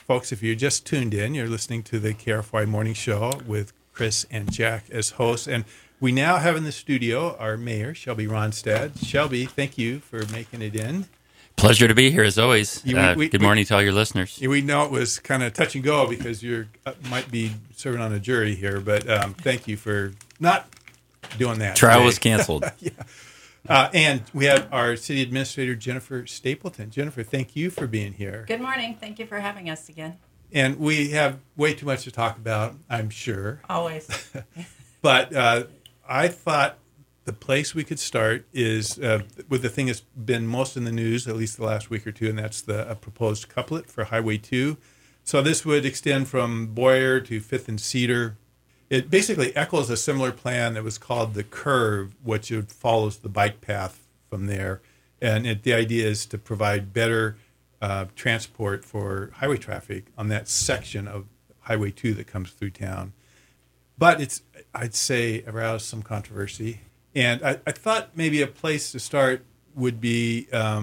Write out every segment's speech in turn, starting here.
Folks, if you just tuned in, you're listening to the KRFY Morning Show with Chris and Jack as hosts. And we now have in the studio our mayor, Shelby Ronstadt. Shelby, thank you for making it in. Pleasure to be here, as always. Good morning to all your listeners. We know it was kind of touch and go because you might be serving on a jury here, but thank you for not doing that. Trial was canceled. Yeah. And we have our city administrator, Jennifer Stapleton. Jennifer, thank you for being here. Good morning. Thank you for having us again. And we have way too much to talk about, I'm sure. Always. But I thought the place we could start is with the thing that's been most in the news, at least the last week or two, and that's the proposed couplet for Highway 2. So this would extend from Boyer to 5th and Cedar. It basically echoes a similar plan that was called the Curve, which follows the bike path from there. And the idea is to provide better transport for highway traffic on that section of Highway 2 that comes through town. But it's, I'd say, aroused some controversy. And I thought maybe a place to start would be,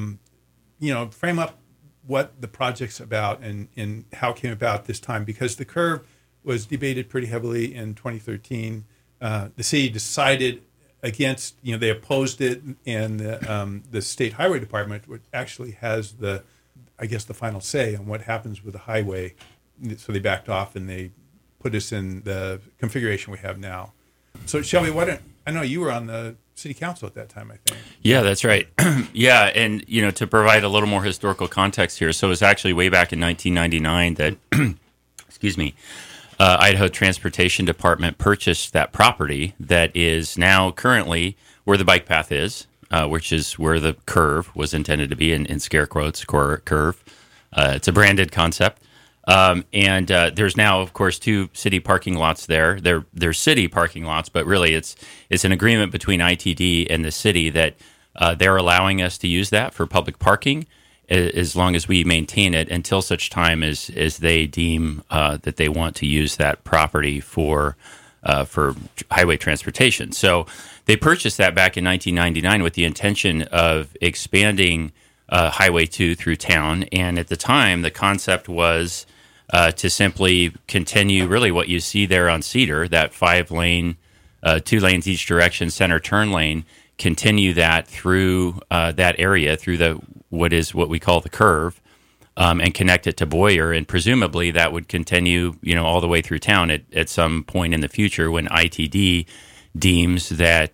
frame up what the project's about and how it came about this time. Because the Curve was debated pretty heavily in 2013. The city decided against, they opposed it, and the State Highway Department, which actually has the final say on what happens with the highway. So they backed off and they put us in the configuration we have now. So Shelby, I know you were on the city council at that time, I think. Yeah, that's right. Yeah, and to provide a little more historical context here, so it was actually way back in 1999 that, excuse me, Idaho Transportation Department purchased that property that is now currently where the bike path is, which is where the Curve was intended to be, in scare quotes, Curve. It's a branded concept. And there's now, of course, 2 city parking lots there. They're city parking lots, but really it's an agreement between ITD and the city that they're allowing us to use that for public parking as long as we maintain it until such time as they deem that they want to use that property for highway transportation. So they purchased that back in 1999 with the intention of expanding Highway 2 through town. And at the time, the concept was to simply continue really what you see there on Cedar, that 5-lane, 2 lanes each direction, center turn lane, continue that through that area, through what we call the Curve, and connect it to Boyer. And presumably that would continue, all the way through town at some point in the future when ITD deems that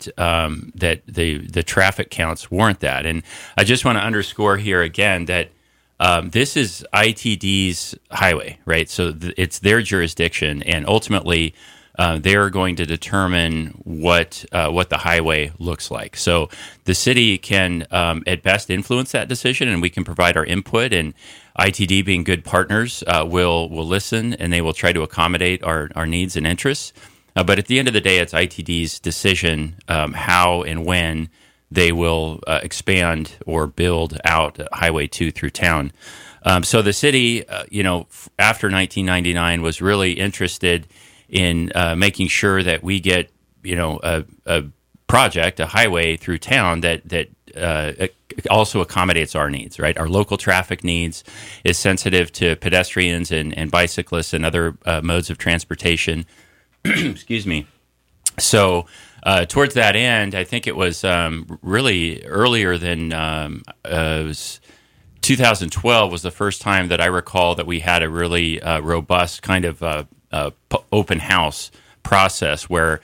the traffic counts warrant that. And I just want to underscore here again that this is ITD's highway, right? So it's their jurisdiction, and ultimately they're going to determine what the highway looks like. So the city can at best influence that decision, and we can provide our input. And ITD, being good partners, will listen, and they will try to accommodate our needs and interests. But at the end of the day, it's ITD's decision how and when they will expand or build out Highway 2 through town. So the city, after 1999, was really interested in making sure that we get, a project, a highway through town that also accommodates our needs, right? Our local traffic needs, is sensitive to pedestrians and bicyclists and other modes of transportation. Excuse me. So towards that end, I think it was really earlier than it was 2012 was the first time that I recall that we had a really robust kind of open house process where,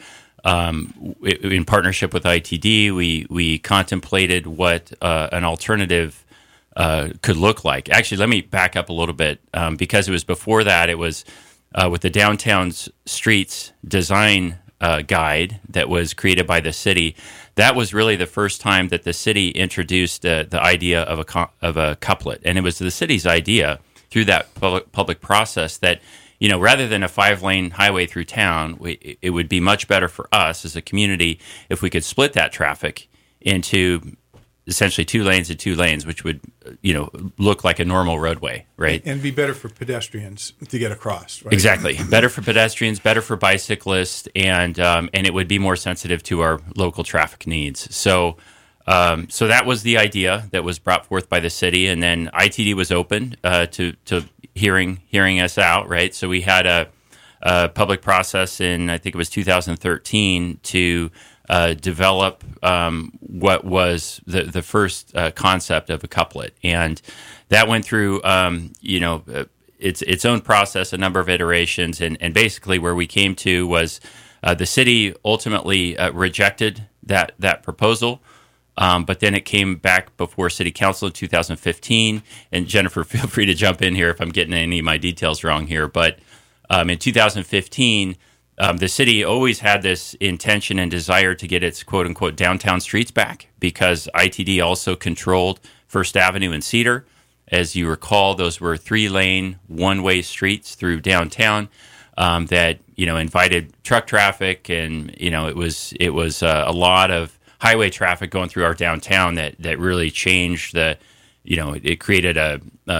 in partnership with ITD, we contemplated what an alternative could look like. Actually, let me back up a little bit because it was before that. It was with the Downtown Streets Design Guide that was created by the city. That was really the first time that the city introduced the idea of a couplet, and it was the city's idea through that public process that, rather than a 5-lane highway through town, it would be much better for us as a community if we could split that traffic into essentially 2 lanes and 2 lanes, which would, look like a normal roadway, right? And be better for pedestrians to get across, right? Exactly. Better for pedestrians, better for bicyclists, and it would be more sensitive to our local traffic needs. So that was the idea that was brought forth by the city, and then ITD was open to hearing us out, right? So we had a public process in, I think it was 2013, to develop what was the first concept of a couplet, and that went through its own process, a number of iterations, and basically where we came to was the city ultimately rejected that proposal. But then it came back before City Council in 2015. And Jennifer, feel free to jump in here if I'm getting any of my details wrong here. But in 2015, the city always had this intention and desire to get its quote-unquote downtown streets back, because ITD also controlled First Avenue and Cedar. As you recall, those were 3-lane, one-way streets through downtown that invited truck traffic, and it was a lot of highway traffic going through our downtown that really changed it created a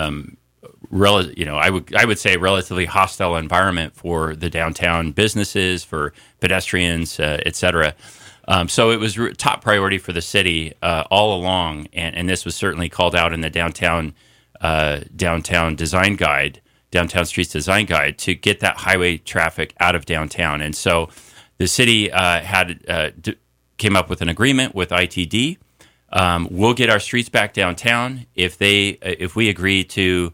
I would say a relatively hostile environment for the downtown businesses, for pedestrians, et cetera. So it was top priority for the city all along, and this was certainly called out in the downtown design guide, downtown streets design guide, to get that highway traffic out of downtown. And so the city came up with an agreement with ITD. We'll get our streets back downtown if we agree to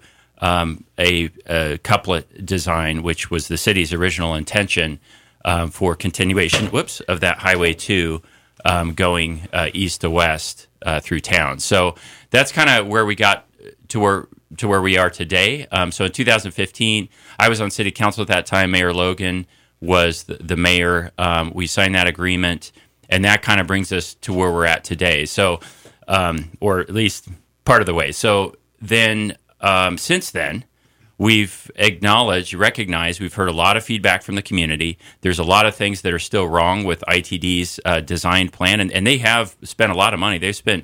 a couplet design, which was the city's original intention for continuation of that Highway 2 going east to west through town. So that's kind of where we got to where we are today. So in 2015, I was on City Council at that time. Mayor Logan was the mayor. We signed that agreement, and that kind of brings us to where we're at today. So, or at least part of the way. So then, since then, we've recognized, we've heard a lot of feedback from the community. There's a lot of things that are still wrong with ITD's design plan, and they have spent a lot of money. They've spent,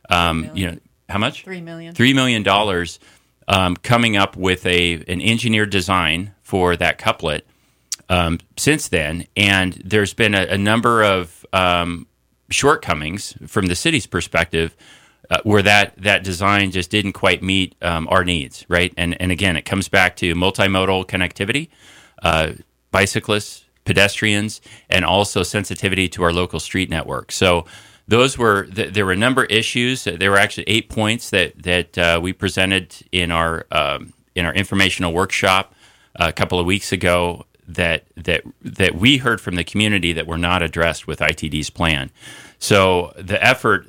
how much? $3 million. $3 million coming up with an engineered design for that couplet since then. And there's been a number of shortcomings from the city's perspective where that design just didn't quite meet our needs, right? And again, it comes back to multimodal connectivity, bicyclists, pedestrians, and also sensitivity to our local street network. So there were a number of issues. There were actually 8 points that we presented in our informational workshop a couple of weeks ago that we heard from the community that were not addressed with ITD's plan. So the effort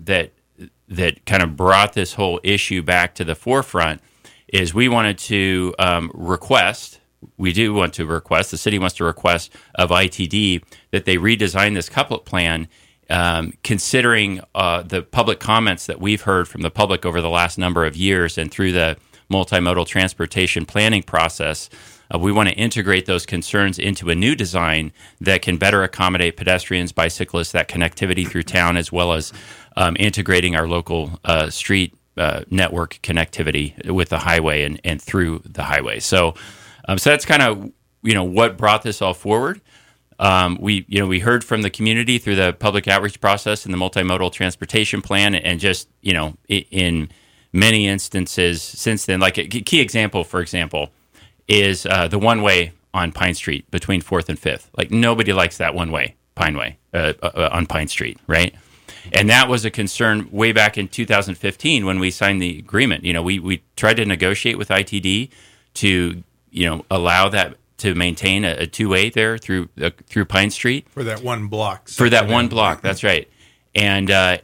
that kind of brought this whole issue back to the forefront is we wanted to the city wants to request of ITD that they redesign this couplet plan, considering the public comments that we've heard from the public over the last number of years and through the multimodal transportation planning process. We want to integrate those concerns into a new design that can better accommodate pedestrians, bicyclists, that connectivity through town, as well as integrating our local street network connectivity with the highway and through the highway. So that's kind of what brought this all forward. We heard from the community through the public outreach process and the multimodal transportation plan, and just in many instances since then, like a key example, for example, is the one-way on Pine Street between 4th and 5th. Like, nobody likes that one-way, on Pine Street, right? And that was a concern way back in 2015 when we signed the agreement. We tried to negotiate with ITD to, allow that to maintain a two-way there through Pine Street. For that one block. One block, that's right. And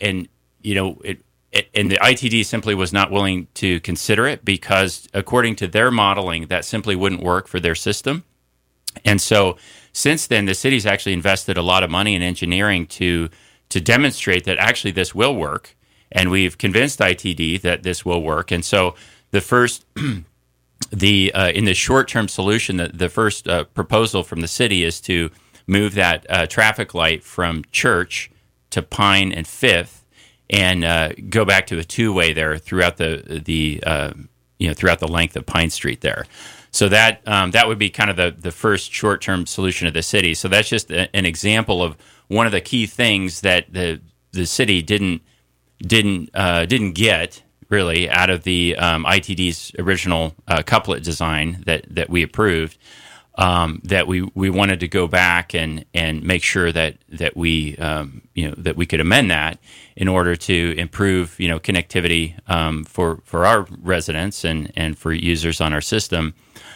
the ITD simply was not willing to consider it because, according to their modeling, that simply wouldn't work for their system. And so, since then, the city's actually invested a lot of money in engineering to demonstrate that actually this will work, and we've convinced ITD that this will work. And so, the first, in the short-term solution, the first proposal from the city is to move that traffic light from Church to Pine and 5th. And go back to a two-way there throughout throughout the length of Pine Street there. So that would be kind of the first short-term solution of the city. So that's just an example of one of the key things that the city didn't get really, out of the ITD's original couplet design that we approved. That we wanted to go back and make sure that we that we could amend that in order to improve connectivity for our residents and for users on our system.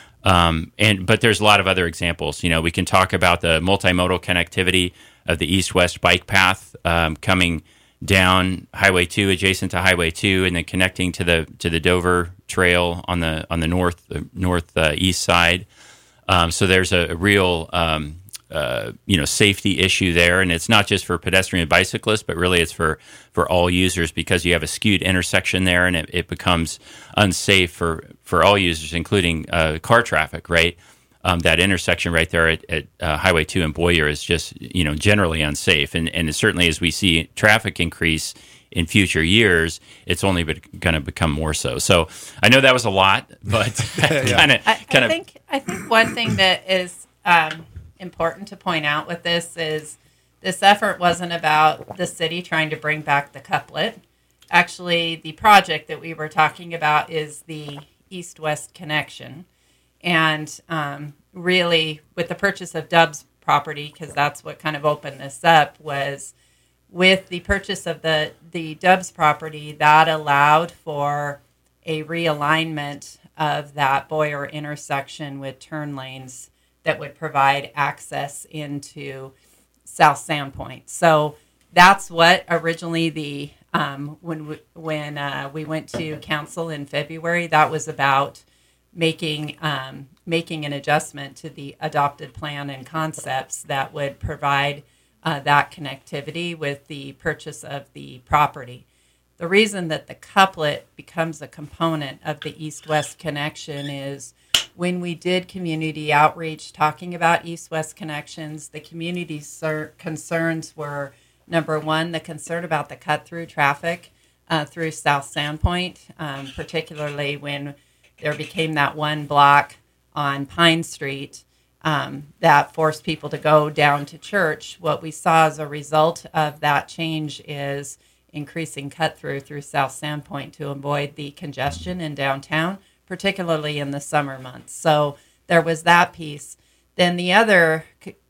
But there's a lot of other examples. We can talk about the multimodal connectivity of the east-west bike path coming down Highway 2, adjacent to Highway 2, and then connecting to the Dover Trail on the northeast side. So there's a real safety issue there, and it's not just for pedestrian and bicyclists, but really it's for all users, because you have a skewed intersection there, and it becomes unsafe for all users, including car traffic. Right, that intersection right there at Highway 2 and Boyer is just generally unsafe, and certainly as we see traffic increase in future years, it's only going to become more so. So I know that was a lot, but I think one thing that is important to point out with this is this effort wasn't about the city trying to bring back the couplet. Actually, the project that we were talking about is the east-west connection. And really, with the purchase of Dub's property, because that's what kind of opened this up, was with the purchase of the Dub's property, that allowed for a realignment of that Boyer intersection with turn lanes that would provide access into South Sandpoint. So that's what originally when we went to council in February, that was about making an adjustment to the adopted plan and concepts that would provide that connectivity with the purchase of the property. The reason that the couplet becomes a component of the east-west connection is when we did community outreach talking about east-west connections, the community concerns were, number one, the concern about the cut-through traffic through South Sandpoint, particularly when there became that one block on Pine Street that forced people to go down to church. What we saw as a result of that change is increasing cut-through through South Sandpoint to avoid the congestion in downtown, particularly in the summer months. So there was that piece. Then the other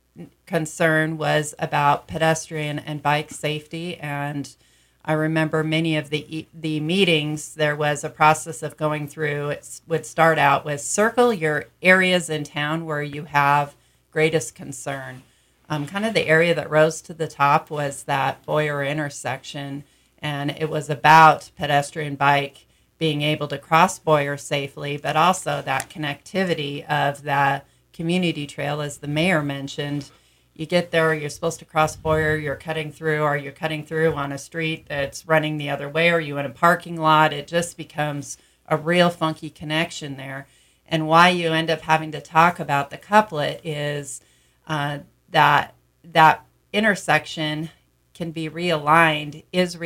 concern was about pedestrian and bike safety, and I remember many of the meetings, there was a process of going through. It would start out with circle your areas in town where you have greatest concern. Kind of the area that rose to the top was that Boyer intersection, and it was about pedestrian bike being able to cross Boyer safely, but also that connectivity of the community trail, as the mayor mentioned. You get there, you're supposed to cross Boyer, you're cutting through on a street that's running the other way, or you in a parking lot. It just becomes a real funky connection there. And why you end up having to talk about the couplet is that intersection can be realigned,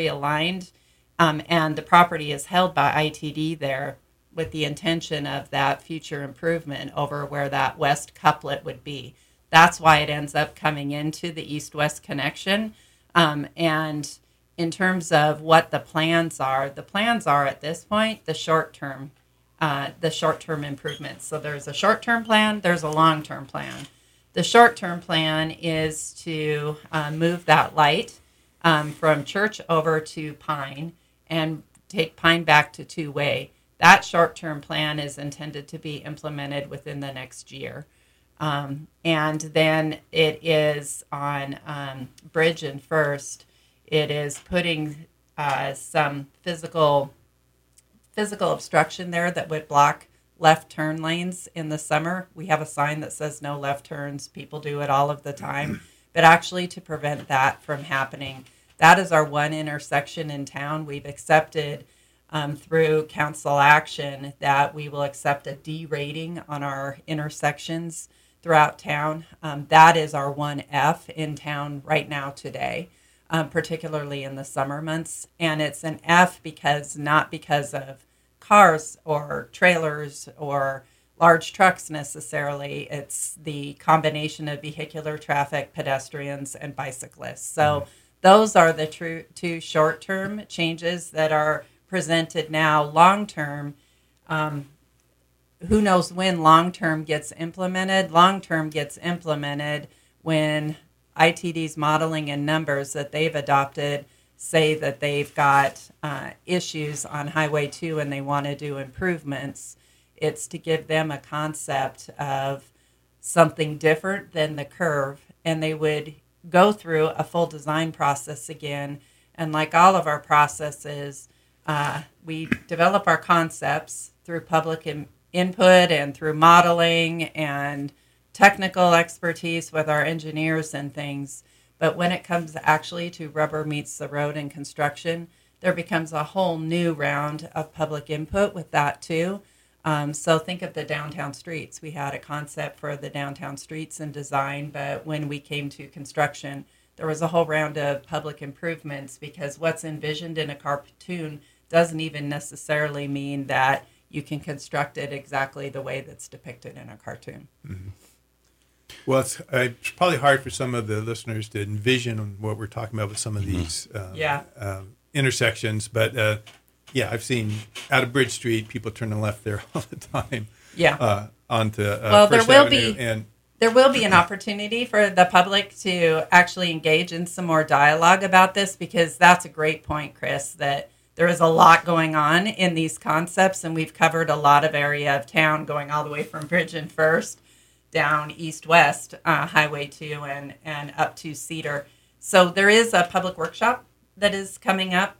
and the property is held by ITD there with the intention of that future improvement over where that west couplet would be. That's why it ends up coming into the east-west connection. And in terms of what the plans are at this point the short-term improvements. So there's a short-term plan, there's a long-term plan. The short-term plan is to move that light from Church over to Pine and take Pine back to two-way. That short-term plan is intended to be implemented within the next year. And then it is on Bridge and First. It is putting some physical obstruction there that would block left turn lanes in the summer. We have a sign that says no left turns. People do it all of the time. But actually to prevent that from happening, that is our one intersection in town. We've accepted through council action that we will accept a D rating on our intersections throughout town. That is our 1F in town right now today, particularly in the summer months. And it's an F not because of cars or trailers or large trucks necessarily. It's the combination of vehicular traffic, pedestrians, and bicyclists. So those are the two short-term changes that are presented now long term. Who knows when long term gets implemented? Long term gets implemented when ITD's modeling and numbers that they've adopted say that they've got issues on Highway 2 and they want to do improvements. It's to give them a concept of something different than the curve, and they would go through a full design process again. And like all of our processes, we develop our concepts through public input and through modeling and technical expertise with our engineers and things. But when it comes actually to rubber meets the road and construction, there becomes a whole new round of public input with that too. So think of the downtown streets. We had a concept for the downtown streets and design, but when we came to construction, there was a whole round of public improvements, because what's envisioned in a cartoon doesn't even necessarily mean that you can construct it exactly the way that's depicted in a cartoon. Mm-hmm. Well, it's probably hard for some of the listeners to envision what we're talking about with some of these intersections, but yeah, I've seen out of Bridge Street, people turning left there all the time. Yeah. Onto well, First Avenue. There will be an opportunity for the public to actually engage in some more dialogue about this, because that's a great point, Chris, that there is a lot going on in these concepts, and we've covered a lot of area of town going all the way from Bridge and First down east-west Highway 2 and up to Cedar. So there is a public workshop that is coming up,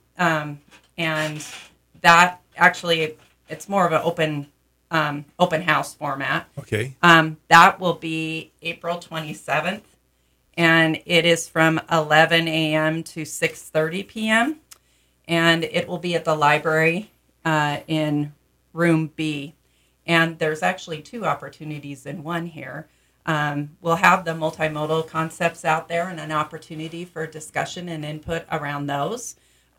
and that actually, it's more of an open house format. Okay. That will be April 27th, and it is from 11 a.m. to 6:30 p.m., and it will be at the library in room B. And there's actually two opportunities in one here. We'll have the multimodal concepts out there and an opportunity for discussion and input around those.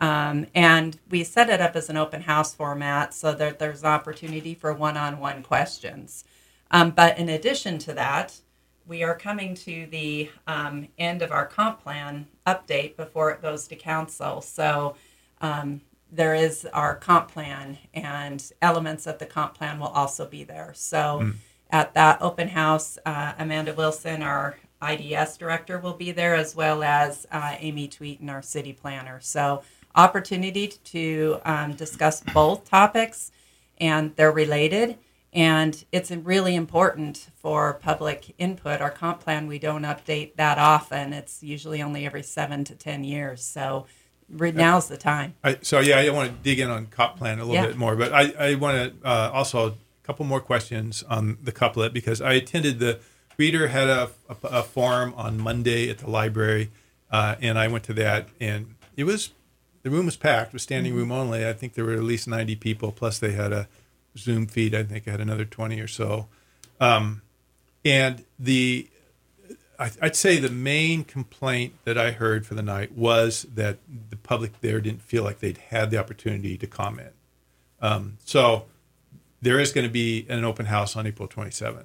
And we set it up as an open house format so that there's an opportunity for one-on-one questions. But in addition to that, we are coming to the end of our comp plan update before it goes to council. So there is our comp plan, and elements of the comp plan will also be there. So at that open house, Amanda Wilson, our IDS director, will be there, as well as Amy Tweeten, our city planner. So opportunity to discuss both topics, and they're related. And it's really important for public input. Our comp plan, we don't update that often. It's usually only every 7 to 10 years. So now's the time. I want to dig in on comp plan a little bit more, but I want to also a couple more questions on the couplet, because I attended the Reader had a forum on Monday at the library, and I went to that, and the room was packed. It was standing room only. I think there were at least 90 people, plus they had a Zoom feed. I think I had another 20 or so. And I'd say the main complaint that I heard for the night was that the public there didn't feel like they'd had the opportunity to comment. So there is going to be an open house on April 27th.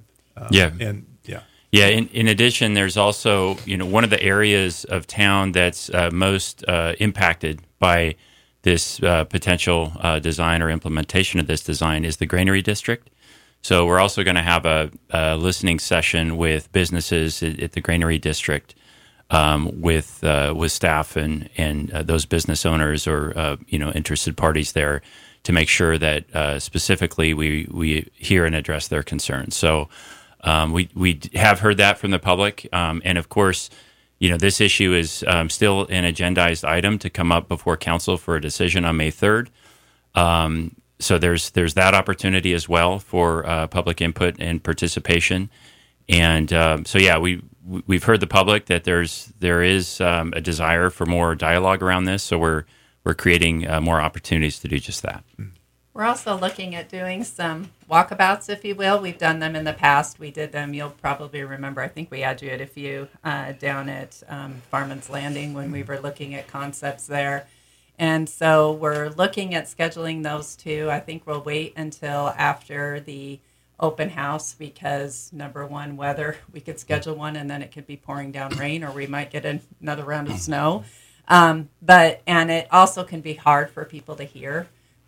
In addition, there's also, one of the areas of town that's most impacted by this potential design or implementation of this design is the Granary District. So we're also going to have a listening session with businesses at the Granary District, with staff and those business owners or interested parties there, to make sure that specifically we hear and address their concerns. So we have heard that from the public, and of course, this issue is still an agendized item to come up before council for a decision on May 3rd. So there's that opportunity as well for public input and participation, and we've heard the public that there is a desire for more dialogue around this. So we're creating more opportunities to do just that. We're also looking at doing some walkabouts, if you will. We've done them in the past. We did them, you'll probably remember, I think we had you at a few down at Farman's Landing when we were looking at concepts there. And so we're looking at scheduling those too. I think we'll wait until after the open house because, number one, weather. We could schedule one and then it could be pouring down rain, or we might get another round of snow. And it also can be hard for people to hear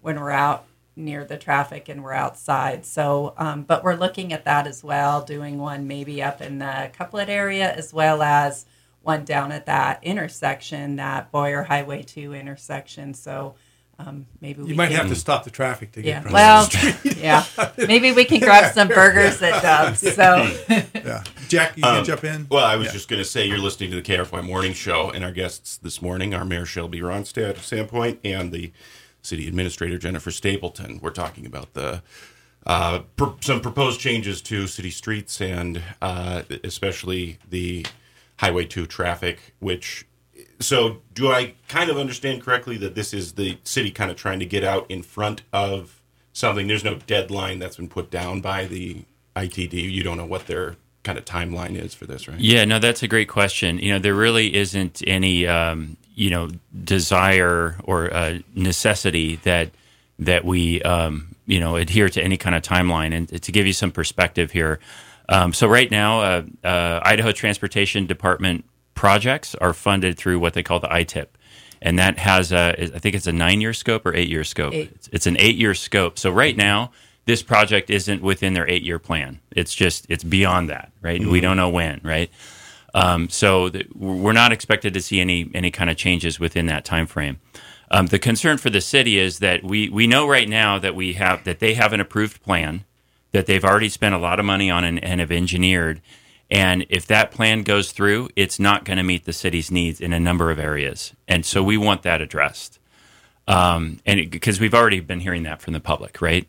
when we're out near the traffic and we're outside. So, but we're looking at that as well, doing one maybe up in the Couplet area, as well as one down at that intersection, that Boyer Highway 2 intersection. So maybe you might have to stop the traffic to get across the street. Yeah. Maybe we can grab some burgers at Dub's. So, yeah. Jack, you can jump in. Well, I was just going to say you're listening to the KRFY Morning Show, and our guests this morning are Mayor Shelby Ronstadt of Sandpoint and the City Administrator Jennifer Stapleton. We're talking about the some proposed changes to city streets and especially the Highway 2 traffic, which. So do I kind of understand correctly that this is the city kind of trying to get out in front of something? There's no deadline that's been put down by the ITD. You don't know what their kind of timeline is for this, right? Yeah, no, that's a great question. There really isn't any, desire or necessity that we, adhere to any kind of timeline. And to give you some perspective here, so right now, Idaho Transportation Department projects are funded through what they call the ITIP. And that has, I think it's a 9-year scope or 8-year scope. It's an 8-year scope. So right now, this project isn't within their 8-year plan. It's beyond that, right? Mm-hmm. We don't know when, right? We're not expected to see any kind of changes within that time frame. The concern for the city is that we know right now that they have an approved plan that they've already spent a lot of money on and have engineered. And if that plan goes through, it's not going to meet the city's needs in a number of areas. And so we want that addressed. Because we've already been hearing that from the public, right?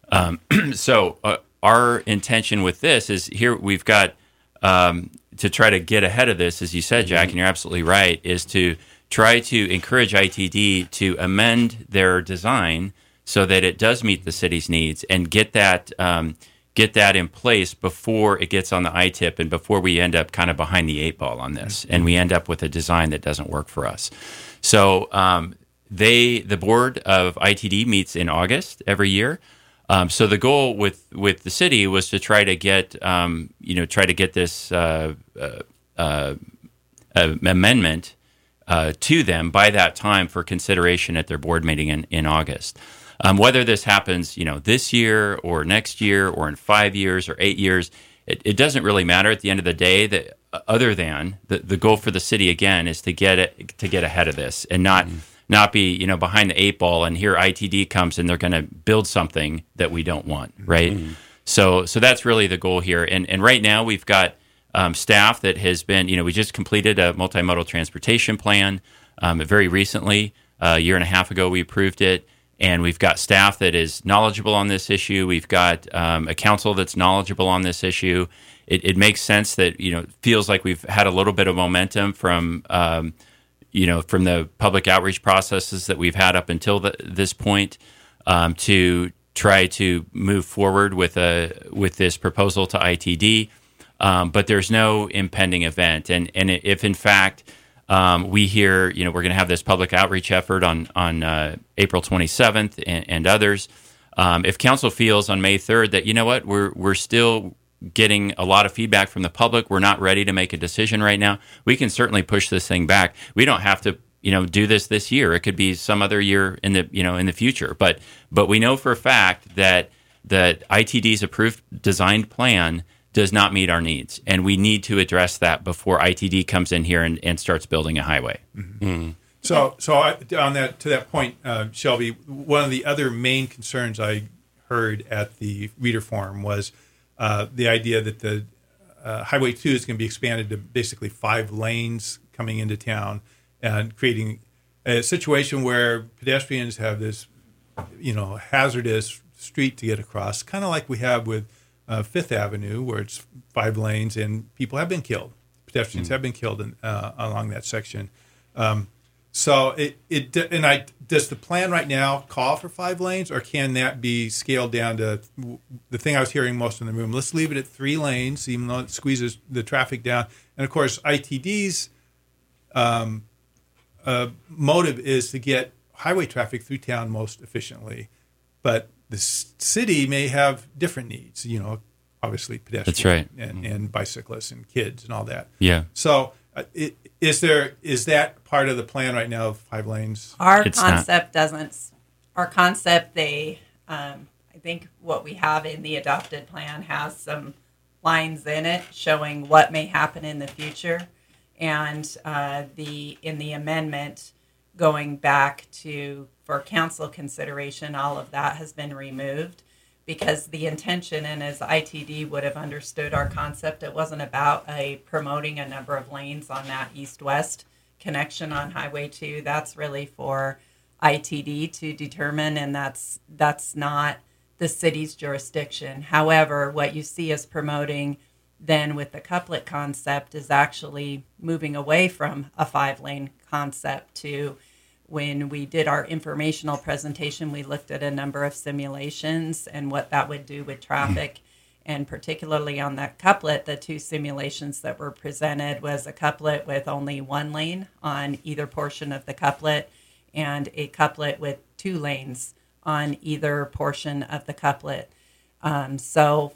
Our intention with this is here we've got to try to get ahead of this, as you said, Jack, and you're absolutely right, is to try to encourage ITD to amend their design so that it does meet the city's needs and get that in place before it gets on the ITIP and before we end up kind of behind the 8 ball on this and we end up with a design that doesn't work for us. So the board of ITD meets in August every year. So the goal with the city was to try to get this amendment to them by that time for consideration at their board meeting in August. Whether this happens, this year or next year or in 5 years or 8 years, it doesn't really matter at the end of the day. That other than the goal for the city again is to get ahead of this and not be behind the 8 ball. And here ITD comes and they're going to build something that we don't want, right? Mm-hmm. So that's really the goal here. And right now we've got staff that has been we just completed a multimodal transportation plan very recently. A year and a half ago we approved it. And we've got staff that is knowledgeable on this issue. We've got a council that's knowledgeable on this issue. It makes sense that, feels like we've had a little bit of momentum from the public outreach processes that we've had up until this point to try to move forward with this proposal to ITD. But there's no impending event. And if, in fact, we hear, we're going to have this public outreach effort on April 27th and others. If council feels on May 3rd that, we're still getting a lot of feedback from the public, we're not ready to make a decision right now, we can certainly push this thing back. We don't have to, do this year. It could be some other year in the future. But we know for a fact that ITD's approved designed plan does not meet our needs, and we need to address that before ITD comes in here and starts building a highway. Mm-hmm. Mm-hmm. So to that point, Shelby, one of the other main concerns I heard at the reader forum was the idea that the Highway 2 is going to be expanded to basically 5 lanes coming into town and creating a situation where pedestrians have this, hazardous street to get across, kind of like we have with Fifth Avenue, where it's 5 lanes and people have been killed. Pedestrians have been killed along that section. So does the plan right now call for 5 lanes, or can that be scaled down to the thing I was hearing most in the room? Let's leave it at 3 lanes, even though it squeezes the traffic down. And of course, ITD's motive is to get highway traffic through town most efficiently, but the city may have different needs, obviously pedestrians. That's right. and bicyclists and kids and all that. Yeah. So is that part of the plan right now of 5 lanes? Our concept doesn't our concept, I think what we have in the adopted plan has some lines in it showing what may happen in the future, and in the amendment going back to for council consideration, all of that has been removed because the intention, and as ITD would have understood our concept, it wasn't about promoting a number of lanes on that east-west connection on Highway 2. That's really for ITD to determine, and that's not the city's jurisdiction. However, what you see us promoting then with the couplet concept is actually moving away from a 5-lane concept to, when we did our informational presentation, we looked at a number of simulations and what that would do with traffic. And particularly on that couplet, the 2 simulations that were presented was a couplet with only 1 lane on either portion of the couplet and a couplet with 2 lanes on either portion of the couplet. So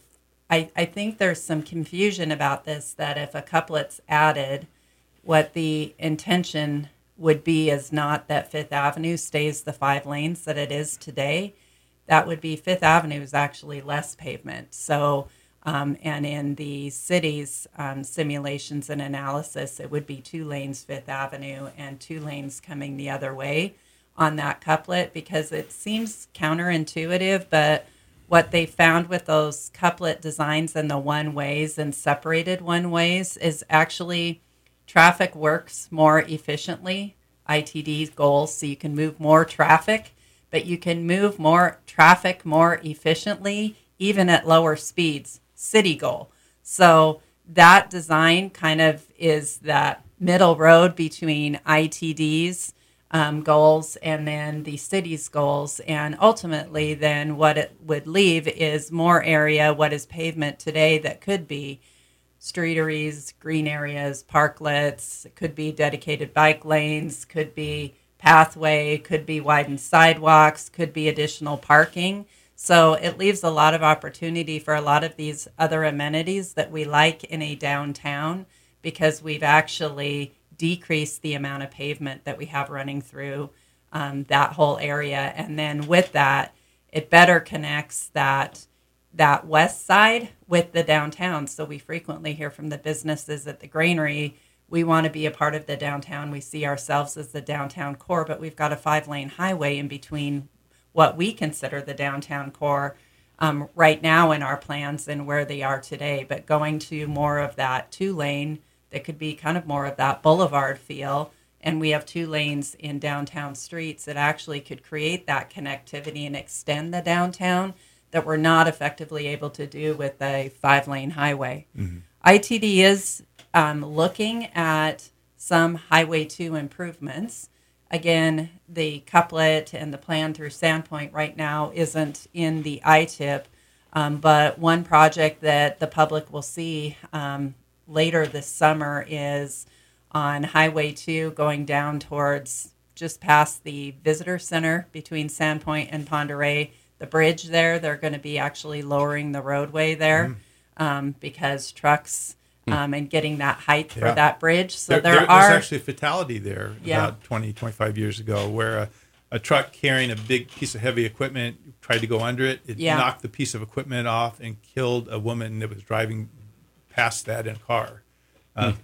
I think there's some confusion about this, that if a couplet's added, what the intention would be is not that Fifth Avenue stays the 5 lanes that it is today. That would be Fifth Avenue is actually less pavement. So, and in the city's simulations and analysis, it would be 2 lanes Fifth Avenue and 2 lanes coming the other way on that couplet, because it seems counterintuitive, but what they found with those couplet designs and the one-ways and separated one-ways is actually traffic works more efficiently. ITD's goals, so you can move more traffic, but you can move more traffic more efficiently even at lower speeds. City goal. So that design kind of is that middle road between ITD's goals and then the city's goals. And ultimately, then what it would leave is more area, what is pavement today, that could be streeteries, green areas, parklets. It could be dedicated bike lanes, could be pathway, could be widened sidewalks, could be additional parking. So it leaves a lot of opportunity for a lot of these other amenities that we like in a downtown, because we've actually decreased the amount of pavement that we have running through that whole area. And then with that, it better connects that west side with the downtown. So we frequently hear from the businesses at the Granary, we want to be a part of the downtown. We see ourselves as the downtown core, but we've got a 5-lane highway in between what we consider the downtown core right now in our plans and where they are today. But going to more of that 2-lane, that could be kind of more of that boulevard feel. And we have 2 lanes in downtown streets that actually could create that connectivity and extend the downtown that we're not effectively able to do with a 5-lane highway. Mm-hmm. ITD is looking at some Highway 2 improvements. Again, the couplet and the plan through Sandpoint right now isn't in the ITIP, but one project that the public will see later this summer is on Highway 2 going down towards just past the visitor center between Sandpoint and Pend Oreille. The bridge there, they're going to be actually lowering the roadway there because trucks and getting that height for that bridge. So there's actually a fatality there about 20, 25 years ago where a truck carrying a big piece of heavy equipment tried to go under it. It knocked the piece of equipment off and killed a woman that was driving past that in a car. I'm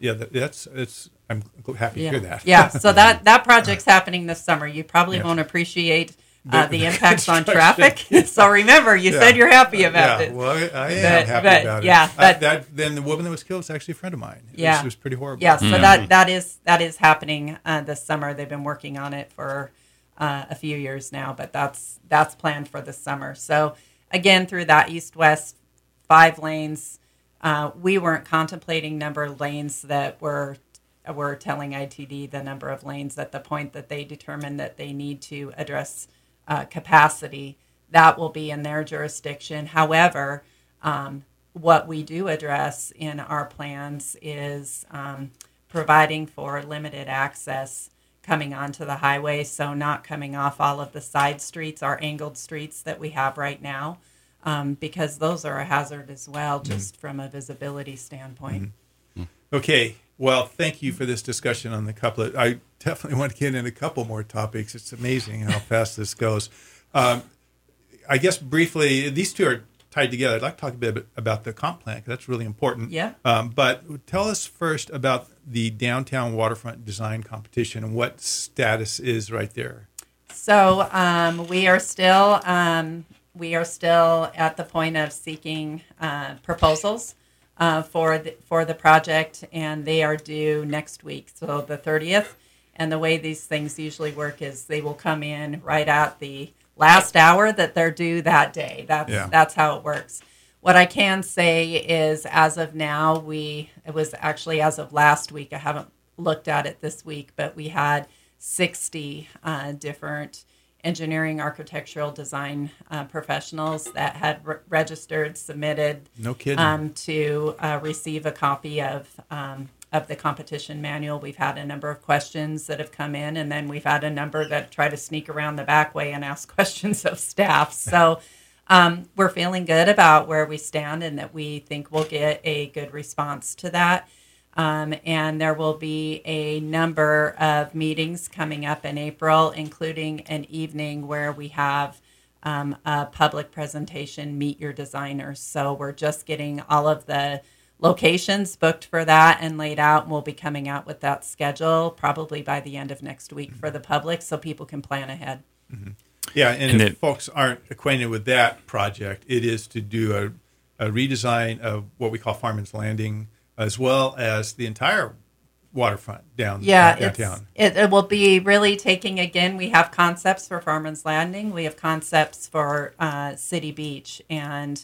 happy to hear that. Yeah, so that project's happening this summer. You probably won't appreciate the impacts on traffic. So remember, you said you're happy about it. Well, I am happy about it. Yeah, then the woman that was killed is actually a friend of mine. It was pretty horrible. Yeah, so that is happening this summer. They've been working on it for a few years now, but that's planned for this summer. So again, through that east-west 5 lanes, we weren't contemplating number of lanes that we're telling ITD the number of lanes at the point that they determine that they need to address capacity. That will be in their jurisdiction. However, what we do address in our plans is providing for limited access coming onto the highway, so not coming off all of the side streets, our angled streets that we have right now, because those are a hazard as well, just from a visibility standpoint. Okay. Well, thank you for this discussion on the couplet. I definitely want to get in a couple more topics. It's amazing how fast this goes. I guess briefly, these two are tied together. I'd like to talk a bit about the comp plan, because that's really important. Yeah. But tell us first about the downtown waterfront design competition and what status is right there. So we are still at the point of seeking proposals for the project, and they are due next week, so the 30th. And the way these things usually work is they will come in right at the last hour that they're due that day. That's how it works. What I can say is, as of now, it was actually as of last week. I haven't looked at it this week, but we had 60 different engineering, architectural design professionals that had registered, submitted. No kidding. To receive a copy of the competition manual. We've had a number of questions that have come in, and then we've had a number that try to sneak around the back way and ask questions of staff. So we're feeling good about where we stand, and that we think we'll get a good response to that. And there will be a number of meetings coming up in April, including an evening where we have a public presentation, Meet Your Designers. So we're just getting all of the locations booked for that and laid out, and we'll be coming out with that schedule probably by the end of next week for the public, so people can plan ahead. Mm-hmm. Yeah, and if folks aren't acquainted with that project, it is to do a redesign of what we call Farman's Landing, as well as the entire waterfront downtown. It will be really taking, again, we have concepts for Farman's Landing, we have concepts for City Beach, and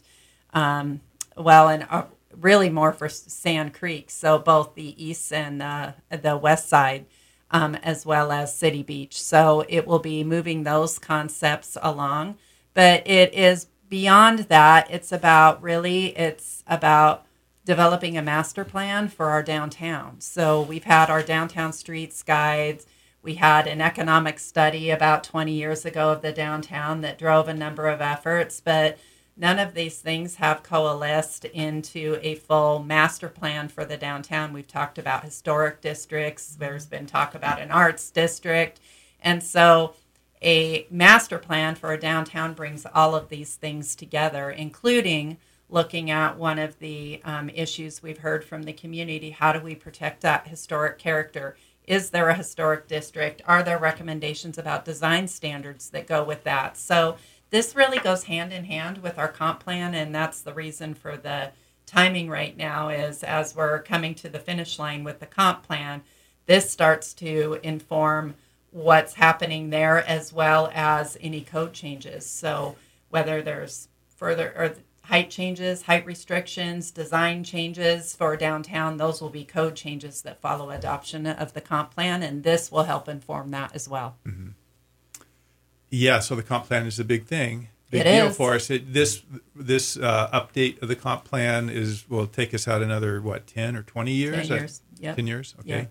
really more for Sand Creek, so both the east and the west side, as well as City Beach. So it will be moving those concepts along, but it is beyond that. It's about developing a master plan for our downtown. So we've had our downtown streets guides. We had an economic study about 20 years ago of the downtown that drove a number of efforts, but none of these things have coalesced into a full master plan for the downtown. We've talked about historic districts. There's been talk about an arts district. And so a master plan for a downtown brings all of these things together, including looking at one of the issues we've heard from the community. How do we protect that historic character? Is there a historic district? Are there recommendations about design standards that go with that? So this really goes hand in hand with our comp plan, and that's the reason for the timing right now is as we're coming to the finish line with the comp plan, this starts to inform what's happening there as well as any code changes. So whether there's further or height changes, height restrictions, design changes for downtown, those will be code changes that follow adoption of the comp plan, and this will help inform that as well. Mm-hmm. Yeah, so the comp plan is a big thing. Big it deal is. For us. This update of the comp plan will take us out another, 10 or 20 years? 10 years, yeah. 10 years, okay.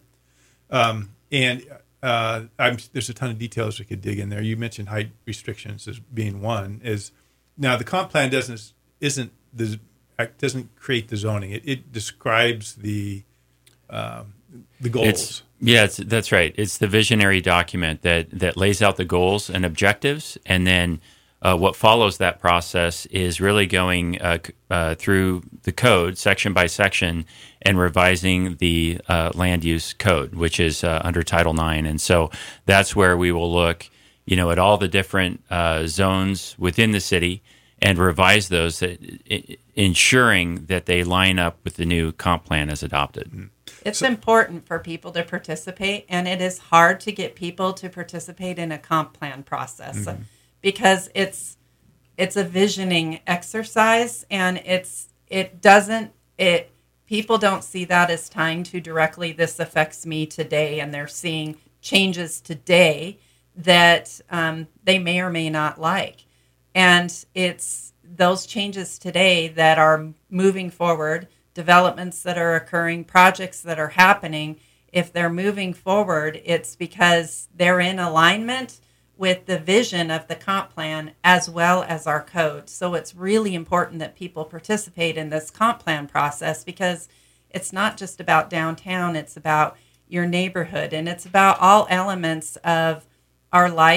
Yeah. There's a ton of details we could dig in there. You mentioned height restrictions as being one. Now, the comp plan doesn't create the zoning. It describes the goals. That's right. It's the visionary document that lays out the goals and objectives, and then what follows that process is really going through the code section by section and revising the land use code, which is under Title IX. And so that's where we will look, at all the different zones within the city and revise those, ensuring that they line up with the new comp plan as adopted. It's important for people to participate, and it is hard to get people to participate in a comp plan process because it's a visioning exercise, and people don't see that as tying to directly, this affects me today, and they're seeing changes today that they may or may not like. And it's those changes today that are moving forward, developments that are occurring, projects that are happening. If they're moving forward, it's because they're in alignment with the vision of the comp plan as well as our code. So it's really important that people participate in this comp plan process, because it's not just about downtown, it's about your neighborhood, and it's about all elements of our life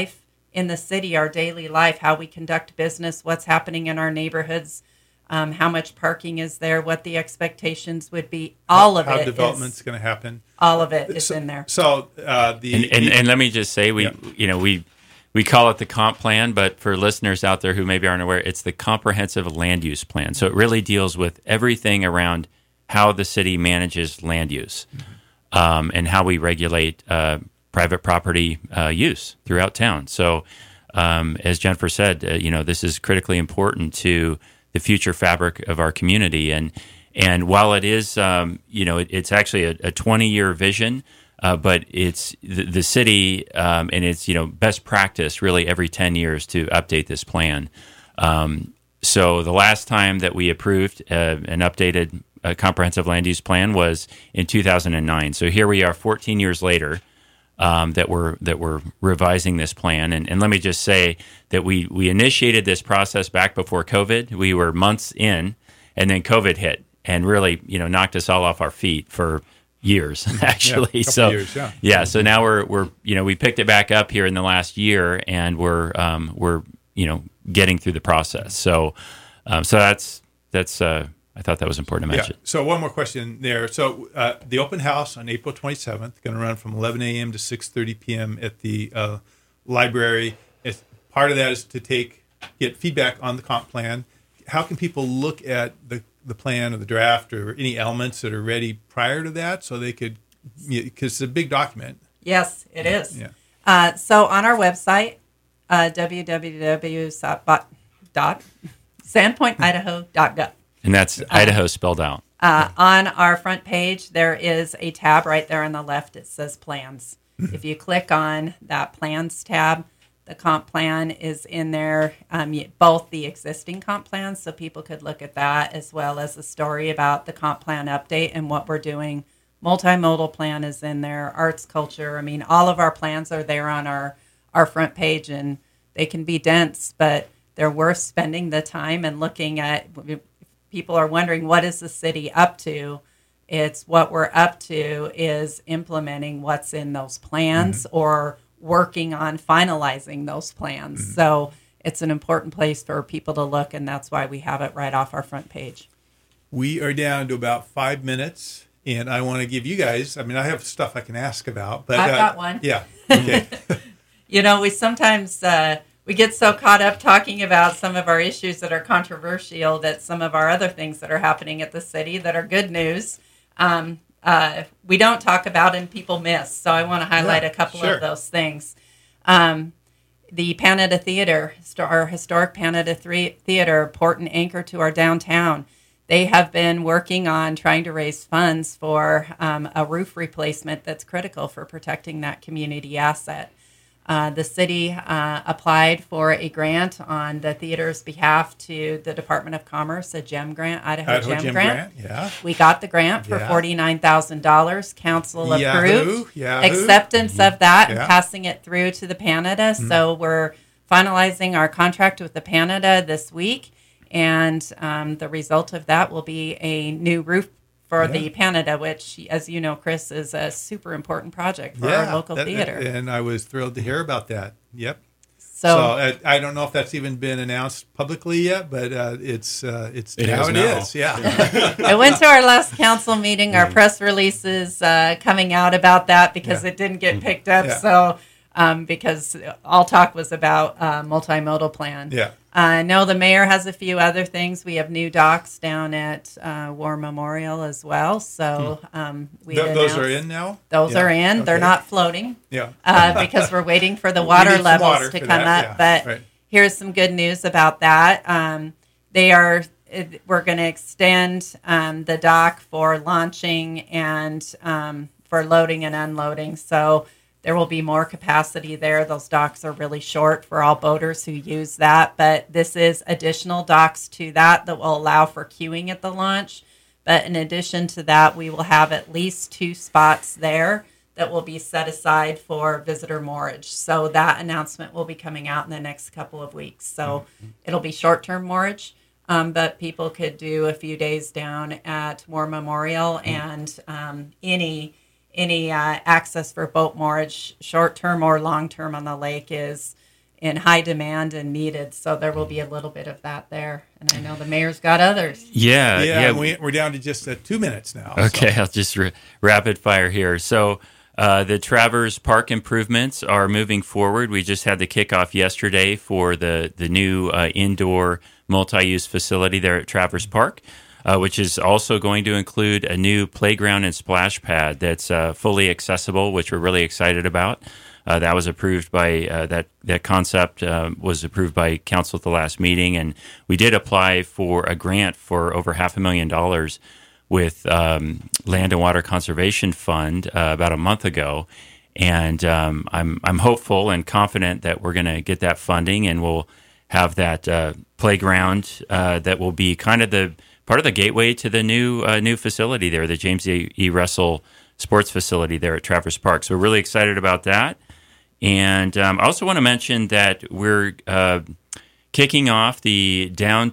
in the city, our daily life, how we conduct business, what's happening in our neighborhoods, how much parking is there, what the expectations would be. All of how it development's going to happen. All of it is in there. So and let me just say, we call it the comp plan, but for listeners out there who maybe aren't aware, it's the comprehensive land use plan. So it really deals with everything around how the city manages land use, and how we regulate private property use throughout town. So as Jennifer said, this is critically important to the future fabric of our community. And while it is, it's actually a 20-year vision, but it's the city and it's best practice really every 10 years to update this plan. So the last time that we approved an updated comprehensive land use plan was in 2009. So here we are 14 years later that we're revising this plan. And let me just say that we initiated this process back before COVID. We were months in, and then COVID hit and really knocked us all off our feet for years, actually. So so now we're we picked it back up here in the last year, and we're getting through the process. So that's I thought that was important to mention. Yeah. So one more question there. So the open house on April 27th, going to run from 11 a.m. to 6:30 p.m. at the library. Part of that is to get feedback on the comp plan. How can people look at the plan or the draft or any elements that are ready prior to that, so they could, because it's a big document. Yes, it is. Yeah. So on our website, www.sandpointidaho.gov. And that's Idaho spelled out. On our front page, there is a tab right there on the left. It says plans. If you click on that plans tab, the comp plan is in there, both the existing comp plans, so people could look at that, as well as a story about the comp plan update and what we're doing. Multimodal plan is in there, arts, culture. I mean, all of our plans are there on our front page, and they can be dense, but they're worth spending the time and looking at. People are wondering, what is the city up to? It's what we're up to is implementing what's in those plans or working on finalizing those plans. So it's an important place for people to look, and that's why we have it right off our front page. We are down to about 5 minutes, and I want to give you guys, I have stuff I can ask about. But I've got one. Yeah, okay. We sometimes... we get so caught up talking about some of our issues that are controversial that some of our other things that are happening at the city that are good news, we don't talk about and people miss. So I want to highlight a couple of those things. The Panetta Theater, our historic Panetta Theater, port and anchor to our downtown. They have been working on trying to raise funds for a roof replacement that's critical for protecting that community asset. The city applied for a grant on the theater's behalf to the Department of Commerce, a GEM grant, Idaho GEM grant. Yeah. We got the grant for $49,000. Council approved. Acceptance of that and passing it through to the Panetta. So we're finalizing our contract with the Panetta this week, and the result of that will be a new roof for the Panetta, which, as you know, Chris, is a super important project for our local theater. And I was thrilled to hear about that. Yep. So I don't know if that's even been announced publicly yet, but it's now it is. Yeah. I went to our last council meeting. Our press release is coming out about that because it didn't get picked up. Yeah. So because all talk was about multimodal plan. Yeah. I know the mayor has a few other things. We have new docks down at War Memorial as well. So those are in now? Those are in. Okay. They're not floating. Yeah. Because we're waiting for the water levels to come up. Yeah. But here's some good news about that. We're going to extend the dock for launching and for loading and unloading. So there will be more capacity there. Those docks are really short for all boaters who use that. But this is additional docks to that will allow for queuing at the launch. But in addition to that, we will have at least 2 spots there that will be set aside for visitor moorage. So that announcement will be coming out in the next couple of weeks. So it'll be short-term moorage, but people could do a few days down at War Memorial, and any access for boat moorage, short-term or long-term on the lake, is in high demand and needed. So there will be a little bit of that there. And I know the mayor's got others. Yeah. We're down to just 2 minutes now. Okay, so. I'll just rapid fire here. So the Travers Park improvements are moving forward. We just had the kickoff yesterday for the new indoor multi-use facility there at Travers Park, which is also going to include a new playground and splash pad that's fully accessible, which we're really excited about. That was approved by that concept was approved by council at the last meeting, and we did apply for a grant for over $500,000 with Land and Water Conservation Fund about a month ago, and I'm hopeful and confident that we're going to get that funding, and we'll have that playground that will be kind of the part of the gateway to the new facility there, the James E. Russell Sports Facility there at Travers Park. So we're really excited about that. And I also want to mention that we're kicking off the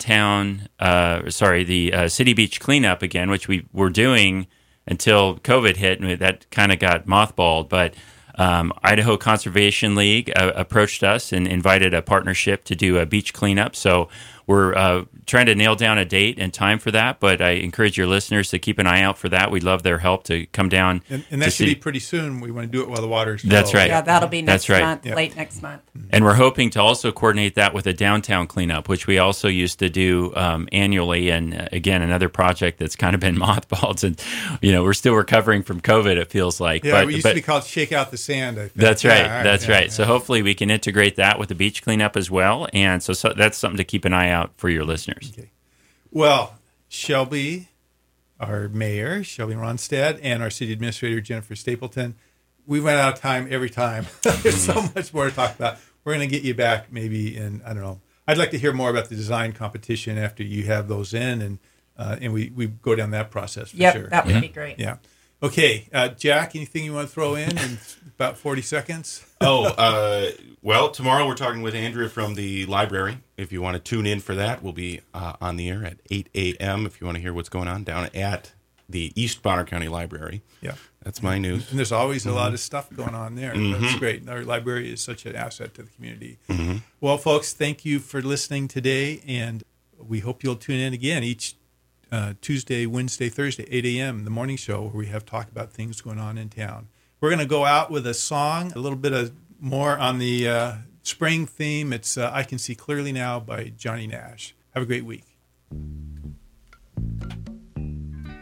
City Beach cleanup again, which we were doing until COVID hit, and that kind of got mothballed. But Idaho Conservation League approached us and invited a partnership to do a beach cleanup. So we're trying to nail down a date and time for that, but I encourage your listeners to keep an eye out for that. We'd love their help to come down. And that should be pretty soon. We want to do it while the water's low. That's right. Yeah, that'll be next month, Yep. late next month. And we're hoping to also coordinate that with a downtown cleanup, which we also used to do annually. And again, another project that's kind of been mothballed. And, we're still recovering from COVID, it feels like. Yeah, it used to be called Shake Out the Sand, I think. That's right. Yeah, That's right. Yeah. So hopefully we can integrate that with the beach cleanup as well. And so that's something to keep an eye out for your listeners. Okay. Well, Shelby, our mayor, Shelby Ronstadt, and our city administrator, Jennifer Stapleton, we went out of time every time. There's so much more to talk about. We're going to get you back maybe in, I don't know. I'd like to hear more about the design competition after you have those in, and we go down that process for sure. That would be great. Yeah. Okay, Jack, anything you want to throw in about 40 seconds? Well, tomorrow we're talking with Andrea from the library. If you want to tune in for that, we'll be on the air at 8 a.m. if you want to hear what's going on down at the East Bonner County Library. Yeah. That's my news. And there's always a lot of stuff going on there. That's great. Our library is such an asset to the community. Well, folks, thank you for listening today, and we hope you'll tune in again each Tuesday, Wednesday, Thursday, 8 a.m., the morning show, where we have talk about things going on in town. We're going to go out with a song, a little bit of more on the spring theme. It's I Can See Clearly Now by Johnny Nash. Have a great week.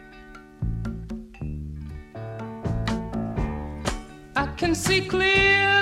I can see clear